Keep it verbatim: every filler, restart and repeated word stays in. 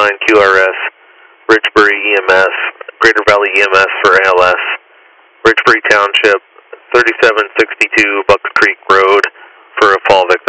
nine Q R S, Richbury E M S, Greater Valley E M S for A L S, Richbury Township, thirty-seven sixty-two Bucks Creek Road for a fall victim.